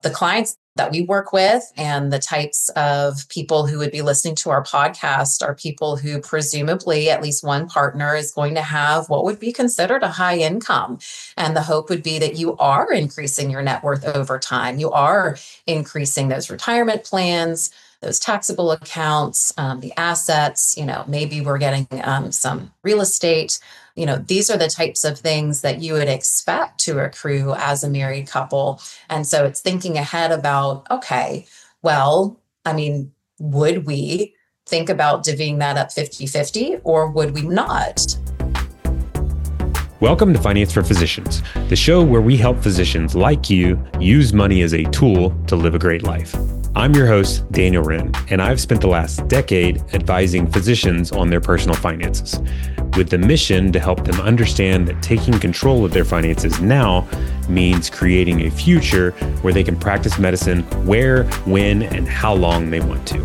The clients that we work with and the types of people who would be listening to our podcast are people who presumably at least one partner is going to have what would be considered a high income. And the hope would be that you are increasing your net worth over time. You are increasing those retirement plans, those taxable accounts, the assets, maybe we're getting some real estate. These are the types of things that you would expect to accrue as a married couple. And so it's thinking ahead about, okay, well, would we think about divvying that up 50-50 or would we not? Welcome to Finance for Physicians, the show where we help physicians like you use money as a tool to live a great life. I'm your host, Daniel Wren, and I've spent the last decade advising physicians on their personal finances, with the mission to help them understand that taking control of their finances now means creating a future where they can practice medicine where, when, and how long they want to.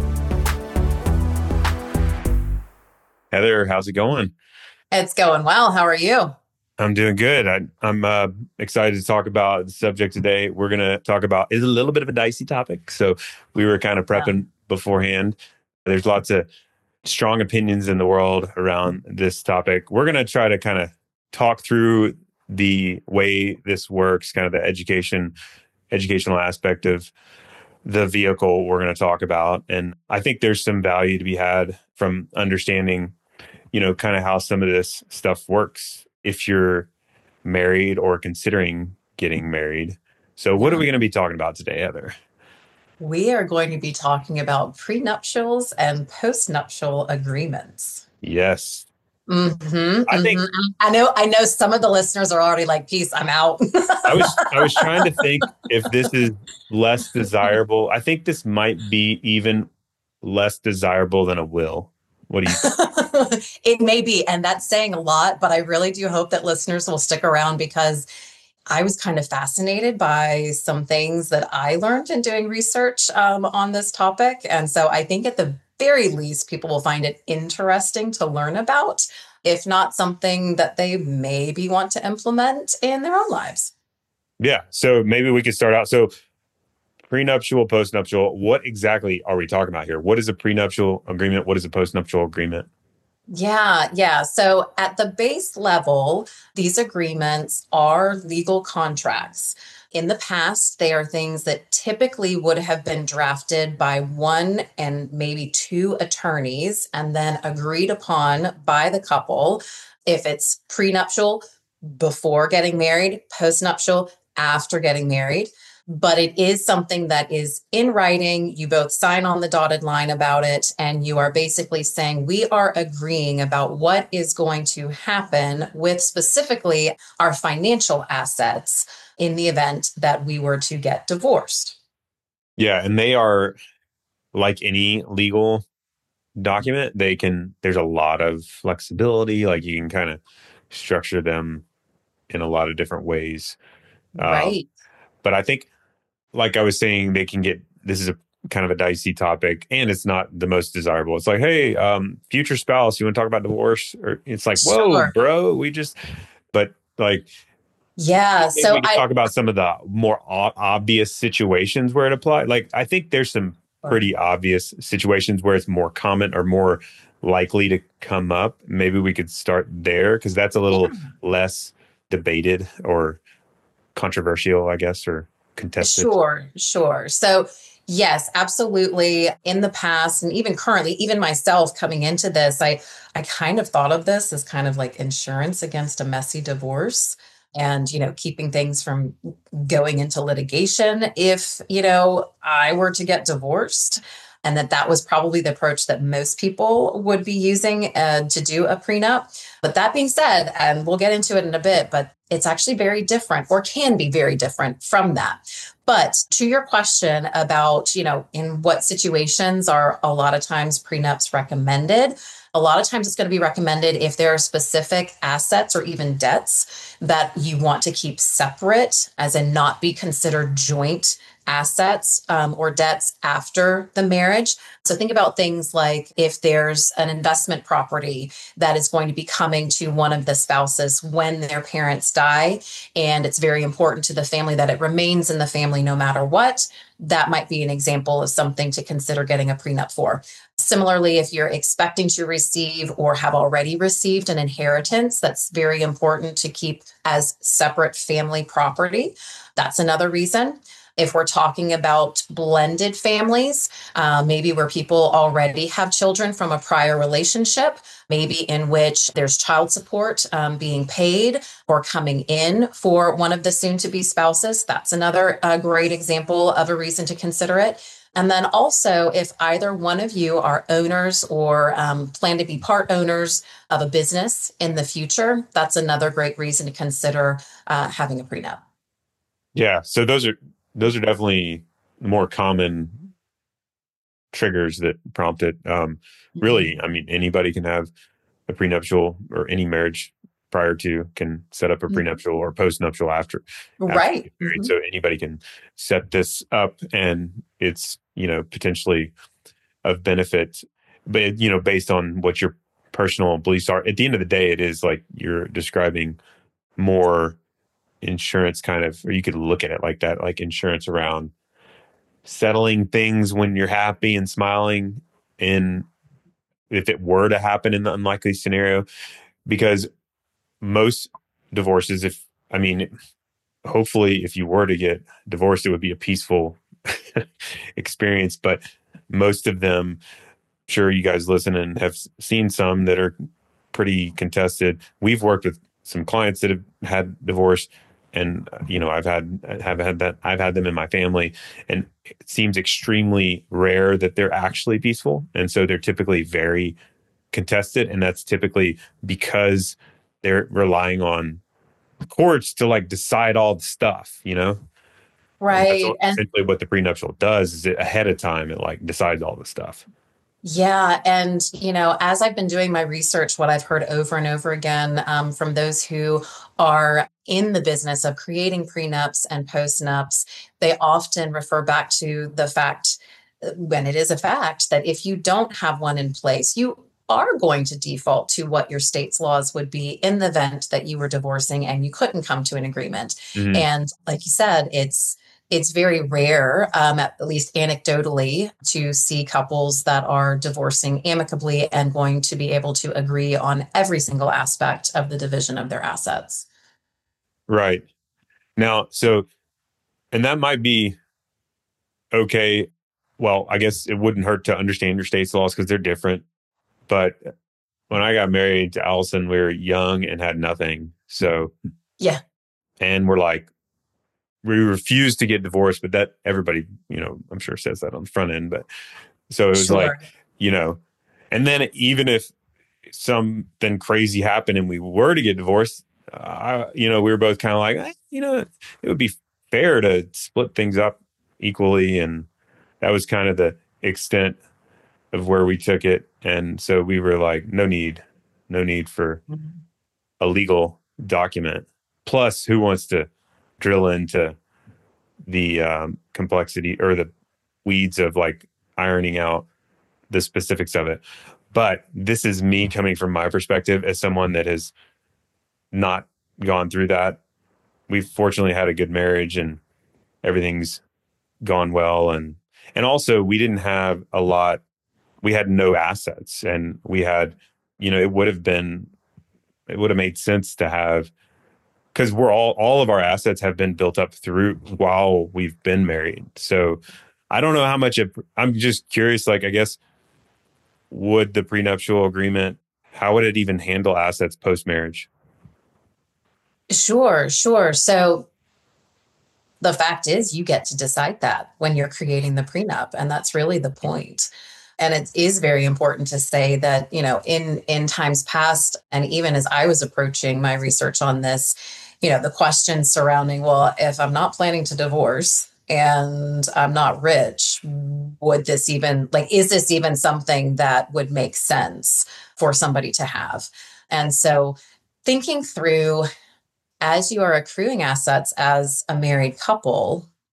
Heather, how's it going? It's going well. How are you? I'm doing good. I'm excited to talk about the subject today. We're going to talk about, it's a little bit of a dicey topic. So we were kind of prepping beforehand. There's lots of strong opinions in the world around this topic. We're going to try to kind of talk through the way this works, kind of the educational aspect of the vehicle we're going to talk about. And I think there's some value to be had from understanding, kind of how some of this stuff works if you're married or considering getting married. So what are we going to be talking about today, Heather? We are going to be talking about prenuptials and postnuptial agreements. Yes. Mm-hmm, I think I know some of the listeners are already like, peace, I'm out. I was trying to think if this is less desirable. I think this might be even less desirable than a will. What do you think? It may be, and that's saying a lot, but I really do hope that listeners will stick around because I was kind of fascinated by some things that I learned in doing research on this topic. And so I think at the very least, people will find it interesting to learn about, if not something that they maybe want to implement in their own lives. Yeah. So maybe we could start out. So prenuptial, postnuptial, what exactly are we talking about here? What is a prenuptial agreement? What is a postnuptial agreement? Yeah. So at the base level, these agreements are legal contracts. In the past, they are things that typically would have been drafted by one and maybe two attorneys and then agreed upon by the couple. If it's prenuptial, before getting married, postnuptial, after getting married. But it is something that is in writing. You both sign on the dotted line about it. And you are basically saying, we are agreeing about what is going to happen with specifically our financial assets in the event that we were to get divorced. Yeah. And they are like any legal document. There's a lot of flexibility. Like you can kind of structure them in a lot of different ways. Right. But I think, like I was saying, this is a kind of a dicey topic and it's not the most desirable. It's like, hey, future spouse, you want to talk about divorce? Or it's like, whoa, bro, but like, yeah. So we can talk about some of the more obvious situations where it applies. Like, I think there's some pretty obvious situations where it's more common or more likely to come up. Maybe we could start there because that's a little less debated or controversial, I guess, or contested. Sure. So yes, absolutely. In the past and even currently, even myself coming into this, I kind of thought of this as kind of like insurance against a messy divorce and, keeping things from going into litigation if, I were to get divorced. And that was probably the approach that most people would be using to do a prenup. But that being said, and we'll get into it in a bit, but it's actually very different or can be very different from that. But to your question about, in what situations are a lot of times prenups recommended? A lot of times it's going to be recommended if there are specific assets or even debts that you want to keep separate, as in not be considered joint assets or debts after the marriage. So think about things like if there's an investment property that is going to be coming to one of the spouses when their parents die, and it's very important to the family that it remains in the family no matter what, that might be an example of something to consider getting a prenup for. Similarly, if you're expecting to receive or have already received an inheritance, that's very important to keep as separate family property. That's another reason. If we're talking about blended families, maybe where people already have children from a prior relationship, maybe in which there's child support being paid or coming in for one of the soon to be spouses, that's another great example of a reason to consider it. And then also, if either one of you are owners or plan to be part owners of a business in the future, that's another great reason to consider having a prenup. Yeah. So those are definitely more common triggers that prompt it. Really, I mean, anybody can have a prenuptial, or any marriage prior to can set up a Mhm. prenuptial or postnuptial after you Right. get married. So anybody can set this up, and it's, potentially of benefit, but based on what your personal beliefs are. At the end of the day, it is like you're describing more insurance kind of, or you could look at it like that, like insurance around settling things when you're happy and smiling, and if it were to happen in the unlikely scenario. Because most divorces, if I mean, hopefully if you were to get divorced, it would be a peaceful experience, but most of them, sure you guys listen and have seen some that are pretty contested. We've worked with some clients that have had divorce, and I've had them in my family, and it seems extremely rare that they're actually peaceful, and so they're typically very contested, and that's typically because they're relying on courts to like decide all the stuff. And that's Right. And essentially what the prenuptial does, is it ahead of time it like decides all the stuff. yeah. And, as I've been doing my research, what I've heard over and over again from those who are in the business of creating prenups and postnups, they often refer back to the fact, when it is a fact, that if you don't have one in place, you are going to default to what your state's laws would be in the event that you were divorcing and you couldn't come to an agreement. Hmm. And like you said, it's very rare, at least anecdotally, to see couples that are divorcing amicably and going to be able to agree on every single aspect of the division of their assets. Right. Now, so, and that might be okay. Well, I guess it wouldn't hurt to understand your state's laws because they're different. But when I got married to Allison, we were young and had nothing. So, Yeah, and we're like, we refused to get divorced, but that everybody, I'm sure says that on the front end. But so it was like, sure. you know, and then even if something crazy happened and we were to get divorced, we were both kind of like, it would be fair to split things up equally. And that was kind of the extent of where we took it. And so we were like, no need for a legal document. Plus, who wants to drill into the complexity or the weeds of like ironing out the specifics of it? But this is me coming from my perspective as someone that has not gone through that. We've fortunately had a good marriage and everything's gone well. And also we didn't have a lot. We had no assets, and we had, it would have made sense to have, because we're all of our assets have been built up through while we've been married. So I don't know how much I'm just curious, like, I guess, would the prenuptial agreement, how would it even handle assets post marriage? Sure, sure. So the fact is, you get to decide that when you're creating the prenup, and that's really the point. And it is very important to say that, in times past, and even as I was approaching my research on this, the questions surrounding, well, if I'm not planning to divorce and I'm not rich, would this even, like, is this even something that would make sense for somebody to have? And so thinking through, as you are accruing assets as a married couple,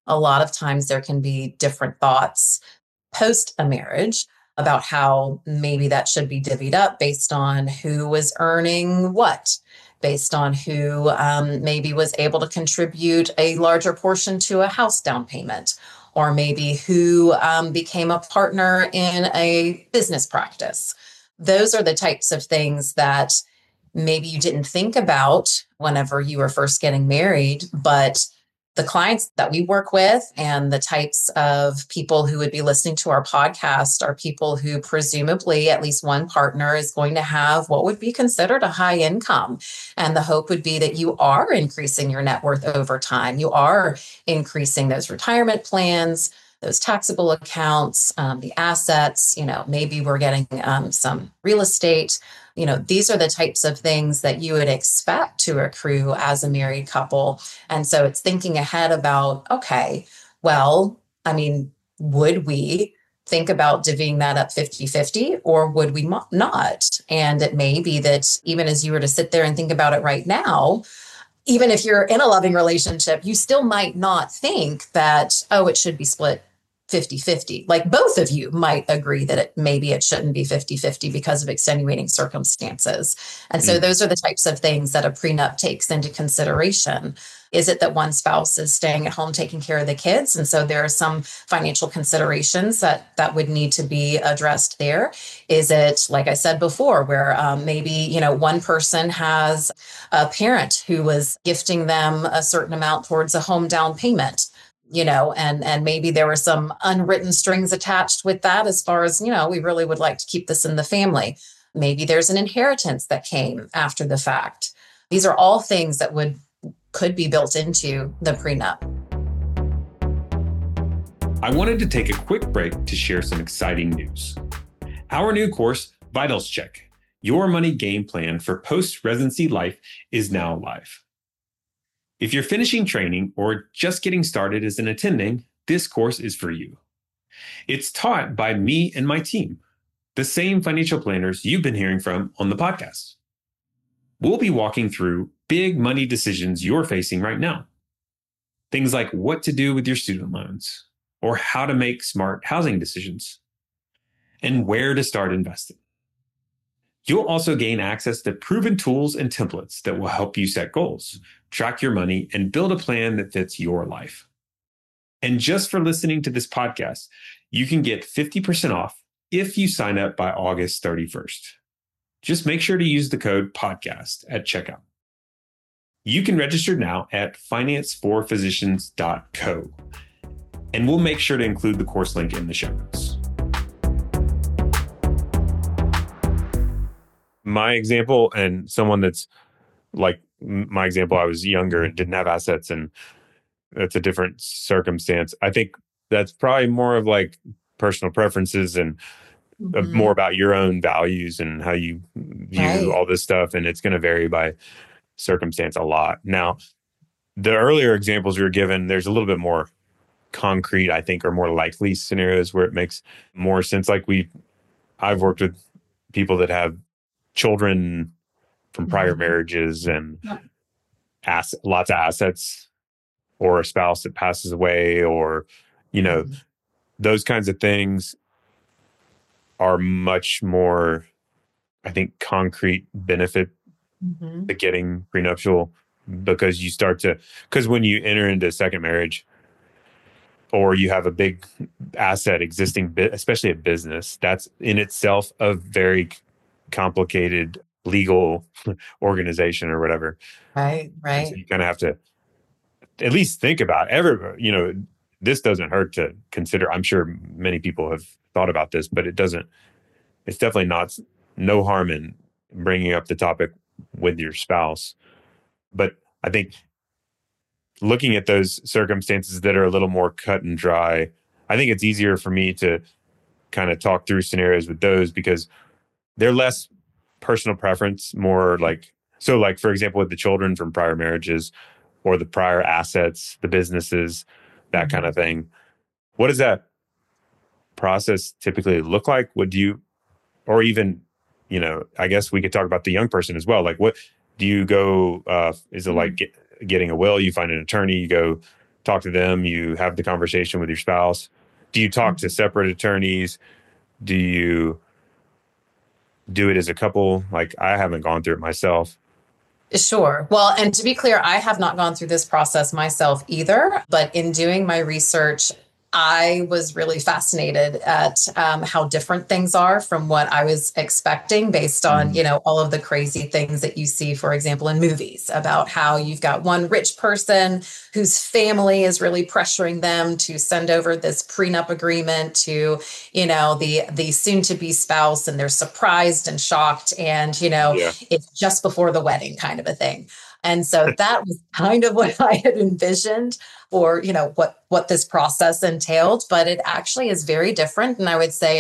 A lot of times there can be different thoughts post a marriage about how maybe that should be divvied up based on who was earning what, based on who maybe was able to contribute a larger portion to a house down payment, or maybe who became a partner in a business practice. Those are the types of things that maybe you didn't think about whenever you were first getting married, but the clients that we work with and the types of people who would be listening to our podcast are people who presumably at least one partner is going to have what would be considered a high income. And the hope would be that you are increasing your net worth over time. You are increasing those retirement plans, those taxable accounts, the assets, maybe we're getting some real estate. These are the types of things that you would expect to accrue as a married couple. And so it's thinking ahead about, okay, well, would we think about divvying that up 50-50, or would we not? And it may be that even as you were to sit there and think about it right now, even if you're in a loving relationship, you still might not think that, oh, it should be split 50-50. Like both of you might agree that maybe it shouldn't be 50-50 because of extenuating circumstances. And so those are the types of things that a prenup takes into consideration. Is it that one spouse is staying at home taking care of the kids? And so there are some financial considerations that would need to be addressed there. Is it, like I said before, where maybe, one person has a parent who was gifting them a certain amount towards a home down payment? And maybe there were some unwritten strings attached with that as far as, we really would like to keep this in the family. Maybe there's an inheritance that came after the fact. These are all things that could be built into the prenup. I wanted to take a quick break to share some exciting news. Our new course, Vitals Check, Your Money Game Plan for Post-Residency Life, is now live. If you're finishing training or just getting started as an attending, this course is for you. It's taught by me and my team, the same financial planners you've been hearing from on the podcast. We'll be walking through big money decisions you're facing right now. Things like what to do with your student loans, or how to make smart housing decisions, and where to start investing. You'll also gain access to proven tools and templates that will help you set goals, track your money, and build a plan that fits your life. And just for listening to this podcast, you can get 50% off if you sign up by August 31st. Just make sure to use the code podcast at checkout. You can register now at financeforphysicians.co, and we'll make sure to include the course link in the show notes. My example, and someone that's like my example, I was younger and didn't have assets, and that's a different circumstance. I think that's probably more of like personal preferences and more about your own values and how you view all this stuff. And it's going to vary by circumstance a lot. Now, the earlier examples we were given, there's a little bit more concrete, I think, or more likely scenarios where it makes more sense. Like I've worked with people that have children from prior marriages and lots of assets, or a spouse that passes away, or, those kinds of things are much more, I think, concrete benefit to getting prenuptial, because when you enter into a second marriage, or you have a big asset existing, especially a business, that's in itself a very complicated legal organization or whatever. Right. So you kind of have to at least think about this doesn't hurt to consider. I'm sure many people have thought about this, but it's definitely no harm in bringing up the topic with your spouse. But I think looking at those circumstances that are a little more cut and dry, I think it's easier for me to kind of talk through scenarios with those, because they're less personal preference, more like, for example, with the children from prior marriages, or the prior assets, the businesses, that kind of thing. What does that process typically look like? Or even, I guess we could talk about the young person as well. Like, what do you go, is it like getting a will? You find an attorney, you go talk to them, you have the conversation with your spouse. Do you talk to separate attorneys? Do you do it as a couple? Like, I haven't gone through it myself. Sure. Well, and to be clear, I have not gone through this process myself either, but in doing my research, I was really fascinated at how different things are from what I was expecting based on, Mhm. all of the crazy things that you see, for example, in movies about how you've got one rich person whose family is really pressuring them to send over this prenup agreement to, the soon to be spouse, and they're surprised and shocked. And, Yeah. it's just before the wedding kind of a thing. And so that was kind of what I had envisioned, or what this process entailed, but it actually is very different. And I would say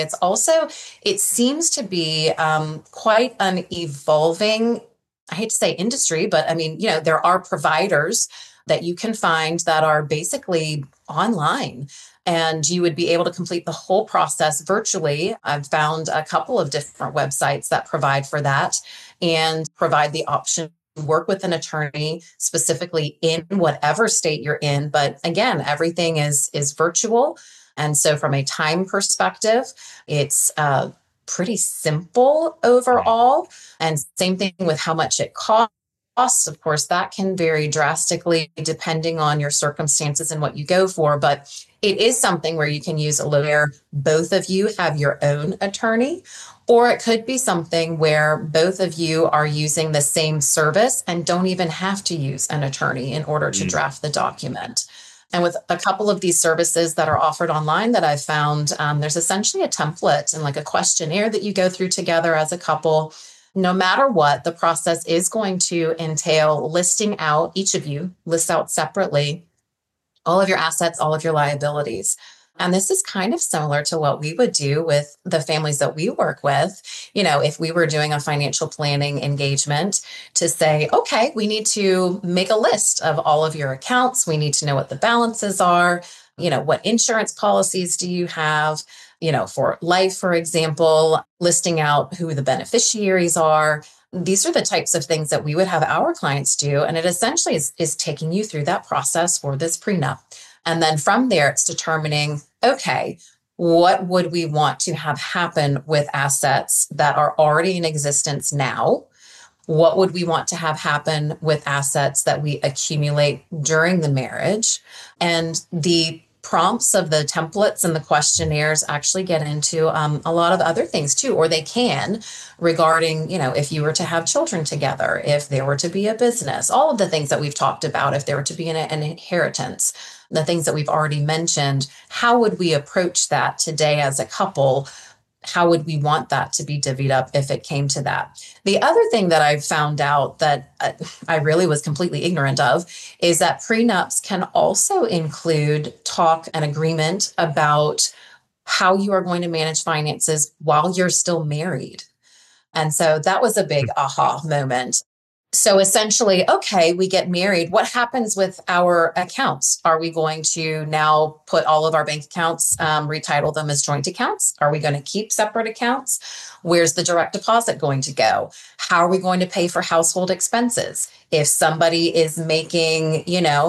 it seems to be quite an evolving, I hate to say industry, but I mean, there are providers that you can find that are basically online, and you would be able to complete the whole process virtually. I've found a couple of different websites that provide for that and provide the option to work with an attorney specifically in whatever state you're in. But again, everything is virtual. And so from a time perspective, it's pretty simple overall. And same thing with how much it costs. Of course, that can vary drastically depending on your circumstances and what you go for. But it is something where you can use a lawyer. Both of you have your own attorney, or it could be something where both of you are using the same service and don't even have to use an attorney in order to Mm. draft the document. And with a couple of these services that are offered online that I've found, there's essentially a template and like a questionnaire that you go through together as a couple. No matter what, the process is going to entail listing out, each of you lists out separately all of your assets, all of your liabilities. And this is kind of similar to what we would do with the families that we work with. If we were doing a financial planning engagement to say, okay, we need to make a list of all of your accounts. We need to know what the balances are. What insurance policies do you have? For life, for example, listing out who the beneficiaries are. These are the types of things that we would have our clients do. And it essentially is taking you through that process for this prenup. And then from there, it's determining, okay, what would we want to have happen with assets that are already in existence now? What would we want to have happen with assets that we accumulate during the marriage? And the prompts of the templates and the questionnaires actually get into a lot of other things too, or they can, regarding, if you were to have children together, if there were to be a business, all of the things that we've talked about, if there were to be an inheritance, the things that we've already mentioned. How would we approach that today as a couple? How would we want that to be divvied up if it came to that? The other thing that I've found out that I really was completely ignorant of is that prenups can also include talk and agreement about how you are going to manage finances while you're still married. And so that was a big aha moment. So essentially, okay, we get married. What happens with our accounts? Are we going to now put all of our bank accounts, retitle them as joint accounts? Are we going to keep separate accounts? Where's the direct deposit going to go? How are we going to pay for household expenses? If somebody is making,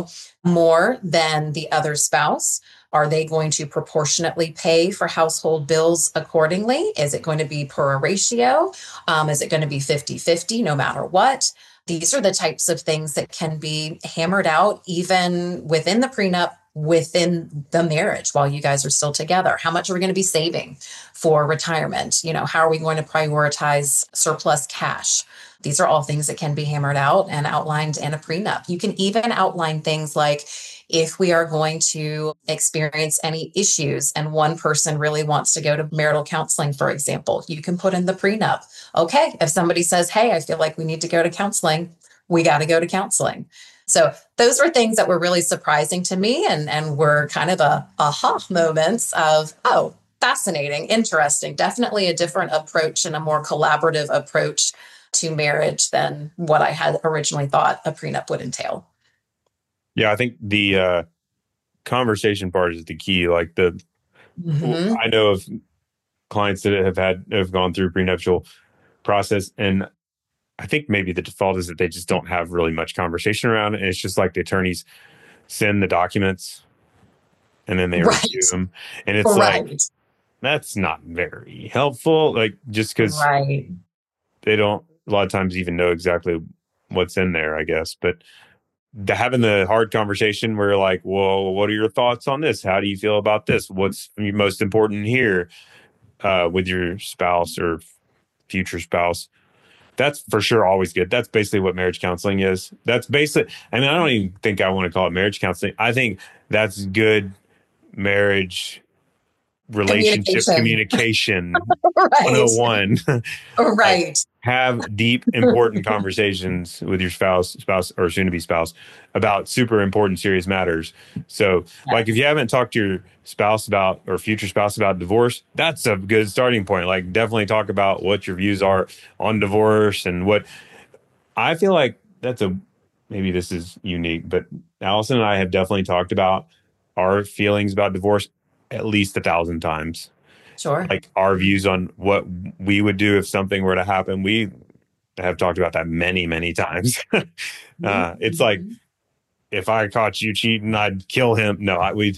more than the other spouse, are they going to proportionately pay for household bills accordingly? Is it going to be per ratio? Is it going to be 50-50 no matter what? These are the types of things that can be hammered out even within the prenup, within the marriage while you guys are still together. How much are we going to be saving for retirement? How are we going to prioritize surplus cash? These are all things that can be hammered out and outlined in a prenup. You can even outline things like, if we are going to experience any issues and one person really wants to go to marital counseling, for example, you can put in the prenup. Okay, if somebody says, hey, I feel like we need to go to counseling, we got to go to counseling. So those were things that were really surprising to me, and were kind of a aha moments of, oh, fascinating, interesting, definitely a different approach and a more collaborative approach to marriage than what I had originally thought a prenup would entail. Yeah, I think the conversation part is the key. Like Hmm. I know of clients that have gone through prenuptial process, and I think maybe the default is that they just don't have really much conversation around it. And it's just like the attorneys send the documents and then they review Right. them. And it's like, Right. that's not very helpful. Like, just because Right. they don't a lot of times even know exactly what's in there, I guess. But having the hard conversation where you're like, well, what are your thoughts on this? How do you feel about this? What's most important here with your spouse or future spouse? That's for sure always good. That's basically what marriage counseling is. That's basically, I mean, I don't even think I want to call it marriage counseling. I think that's good marriage relationship Communication. communication Right. 101. Like, Right. have deep, important conversations with your spouse or soon to be spouse about super important, serious matters. So, like, if Yes. you haven't talked to your spouse about or future spouse about divorce, that's a good starting point. Like, definitely talk about what your views are on divorce and what I feel like that's a maybe this is unique, but Allison and I have definitely talked about our feelings about divorce at least 1,000 times, Sure. like our views on what we would do if something were to happen. We have talked about that many, many times. It's like Mhm. if I caught you cheating, I'd kill him. No, we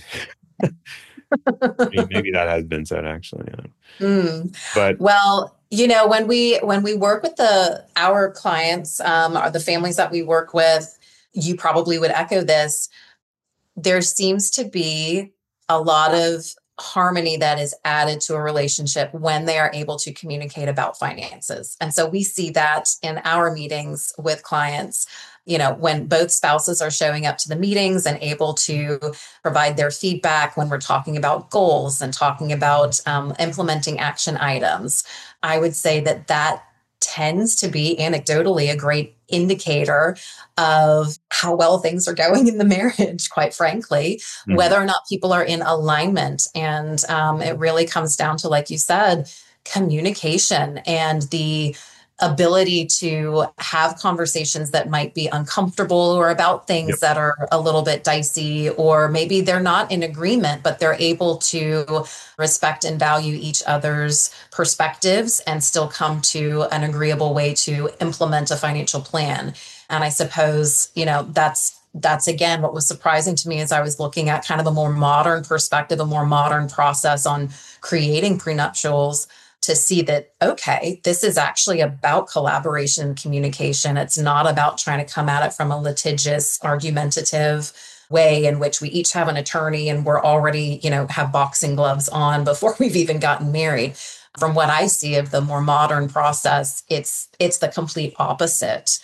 maybe that has been said actually, yeah. Mm. But Well, when we work with the our clients, or the families that we work with, you probably would echo this. There seems to be a lot of harmony that is added to a relationship when they are able to communicate about finances. And so we see that in our meetings with clients, when both spouses are showing up to the meetings and able to provide their feedback when we're talking about goals and talking about implementing action items. I would say that that tends to be anecdotally a great indicator of how well things are going in the marriage, quite frankly, mhm, whether or not people are in alignment. And it really comes down to, like you said, communication and the ability to have conversations that might be uncomfortable or about yep, things that are a little bit dicey, or maybe they're not in agreement, but they're able to respect and value each other's perspectives and still come to an agreeable way to implement a financial plan. And I suppose, that's again what was surprising to me as I was looking at kind of a more modern perspective, a more modern process on creating prenuptials, to see that, okay, this is actually about collaboration and communication. It's not about trying to come at it from a litigious, argumentative way in which we each have an attorney and we're already, have boxing gloves on before we've even gotten married. From what I see of the more modern process, it's the complete opposite.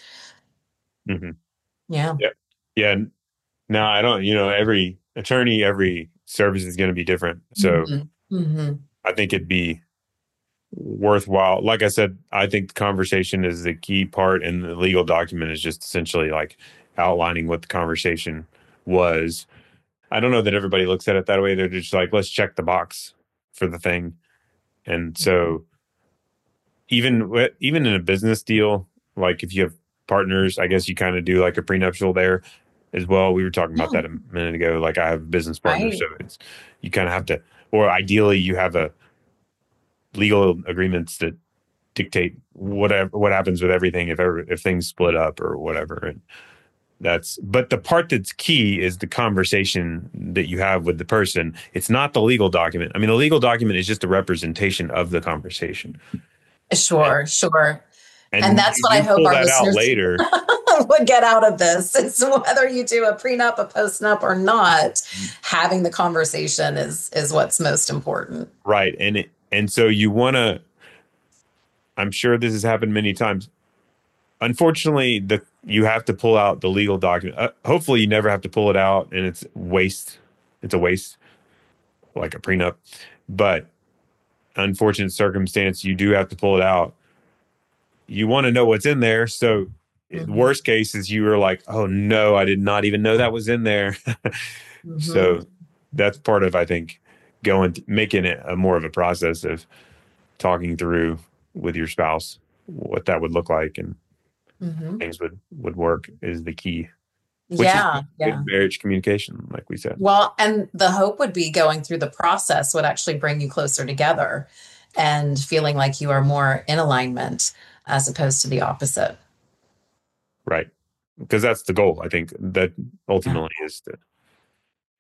mhm, Yeah. yeah, yeah. Now I don't, every attorney, every service is going to be different. So Hmm. Hmm. I think it'd be worthwhile. Like I said, I think the conversation is the key part, and the legal document is just essentially like outlining what the conversation was. I don't know that everybody looks at it that way. They're just like, let's check the box for the thing. And so even in a business deal, like if you have partners, I guess you kind of do like a prenuptial there as well. We were talking about Yeah. that a minute ago. Like I have a business partner, so Right. it's you kind of have to, or ideally you have a legal agreements that dictate what happens with everything if things split up or whatever. And but the part that's key is the conversation that you have with the person. It's not the legal document. I mean, the legal document is just a representation of the conversation. And, Sure, sure. And and that's you what I do hope pull our that out listeners later, would get out of this. It's whether you do a prenup, a postnup, or not, having the conversation is what's most important. right? And so you want to. I'm sure this has happened many times. Unfortunately, you have to pull out the legal document. Hopefully, you never have to pull it out, and it's waste. It's a waste, like a prenup. But unfortunate circumstance, you do have to pull it out. You want to know what's in there. So, Hmm. worst case is you were like, oh no, I did not even know that was in there. Hmm. So, that's part of, I think, making it a more of a process of talking through with your spouse what that would look like and Hmm. things would work is the key, which is Yeah, good yeah. marriage communication, like we said. Well, and the hope would be going through the process would actually bring you closer together and feeling like you are more in alignment as opposed to the opposite. Right. Because that's the goal. I think that Yeah. ultimately is to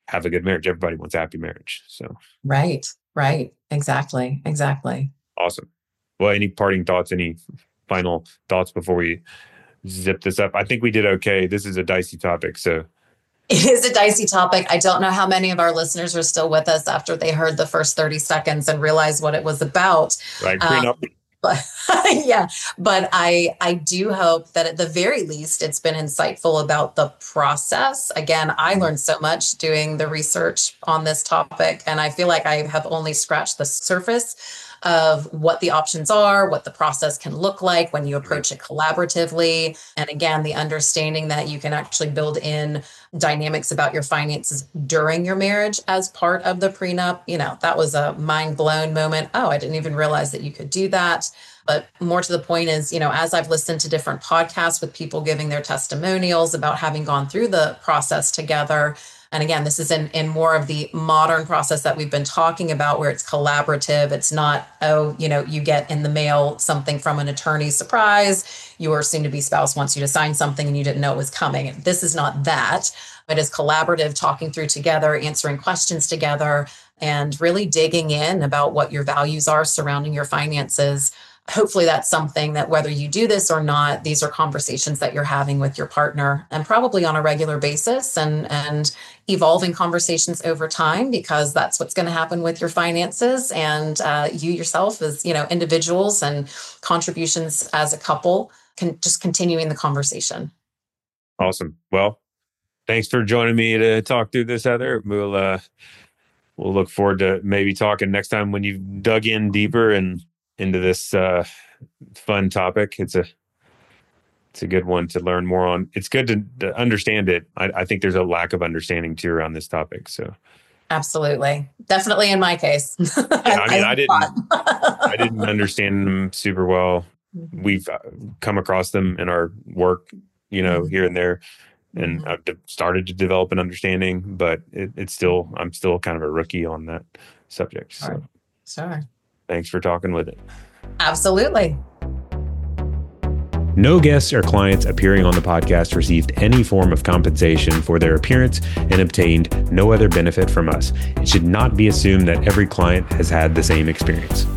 have a good marriage. Everybody wants a happy marriage. So Right. Right. Exactly. Exactly. awesome. Well, any parting thoughts, any final thoughts before we zip this up? I think we did okay. This is a dicey topic. So It is a dicey topic. I don't know how many of our listeners are still with us after they heard the first 30 seconds and realized what it was about. like prenup. But yeah, but I do hope that at the very least, it's been insightful about the process. Again, I learned so much doing the research on this topic, and I feel like I have only scratched the surface of what the options are, what the process can look like when you approach it collaboratively. And again, the understanding that you can actually build in dynamics about your finances during your marriage as part of the prenup. That was a mind blown moment. Oh, I didn't even realize that you could do that. But more to the point is, as I've listened to different podcasts with people giving their testimonials about having gone through the process together. And again, this is in more of the modern process that we've been talking about, where it's collaborative. It's not, you get in the mail something from an attorney, surprise. Your soon-to-be spouse wants you to sign something and you didn't know it was coming. This is not that. It is collaborative, talking through together, answering questions together, and really digging in about what your values are surrounding your finances. Hopefully that's something that, whether you do this or not, these are conversations that you're having with your partner, and probably on a regular basis, and evolving conversations over time, because that's what's going to happen with your finances and you yourself as individuals, and contributions as a couple, can just continuing the conversation. Awesome. Well, thanks for joining me to talk through this, Heather. We'll look forward to maybe talking next time when you've dug in deeper and into this fun topic. It's a good one to learn more on. It's good to understand it. I think there's a lack of understanding too around this topic. So absolutely, definitely in my case. Yeah, I didn't understand them super well. We've come across them in our work, here and there, and I've started to develop an understanding, but I'm still kind of a rookie on that subject. So sure. Thanks for talking with it. Absolutely. No guests or clients appearing on the podcast received any form of compensation for their appearance and obtained no other benefit from us. It should not be assumed that every client has had the same experience.